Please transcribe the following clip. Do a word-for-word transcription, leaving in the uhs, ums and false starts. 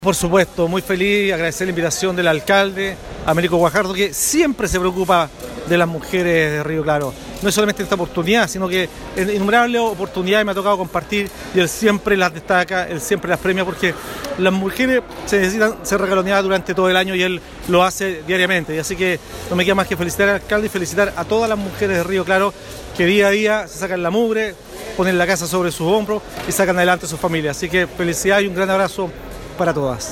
Por supuesto, muy feliz, agradecer la invitación del alcalde, Américo Guajardo, que siempre se preocupa de las mujeres de Río Claro. No es solamente esta oportunidad, sino que en innumerables oportunidades me ha tocado compartir y él siempre las destaca, él siempre las premia, porque las mujeres se necesitan ser regaloneadas durante todo el año y él lo hace diariamente. Y así que no me queda más que felicitar al alcalde y felicitar a todas las mujeres de Río Claro que día a día se sacan la mugre, ponen la casa sobre sus hombros y sacan adelante a sus familias. Así que felicidad y un gran abrazo para todas.